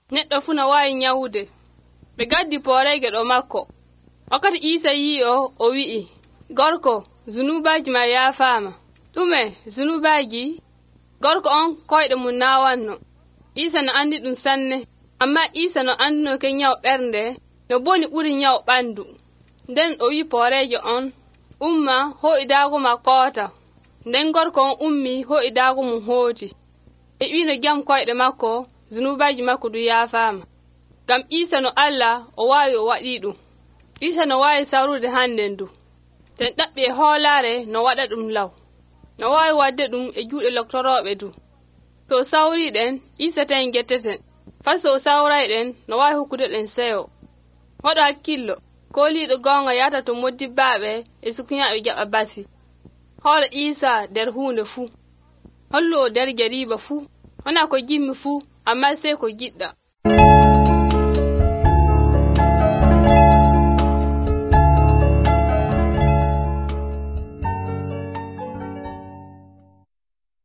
neɗɗo fu no waawi nyawde. Ɓe gaddi pooreege ɗo makko. Wakkati Iisa yi'i o wi'i, gorko, zunubaaji ma yaafaama. Ɗume zunubaaji? Gorko on koyɗe mum naawanno. Iisa no anndi ɗum sanne, amma Iisa no anndino ke nyaw ɓernde no boni ɓuri nyaw ɓandu. Nden o wi'i pooreejo on, umma ho'i daago ma koota. Nden gorko on ummi ho'i daago mum hooti. Ɓe ƴiino jam koyɗe makko, zunubaaji makko du yaafaama. Ngam Iisa no Allah o waawi o waɗii ɗum. Iisa no waawi sawrude hannden du. Ten ɗaɓɓi e hoolaare no waɗa ɗum law. No waawi wadde ɗum e juuɗe loktorooɓe du. So sawriiɗen, Iisa ten getteten. Faa so sawrayɗen no waawi hokkude ɗen seyo. Waɗu hakkillo, kooliiɗo goonga yahata to moddibbaaɓe e sukunyaaɓe jaɓa basi. Hoolo Iisa nder huunde fuu. Hollu o nder jariiba fuu. Wona ko jimmi fuu, amma sey ko jiɗɗa.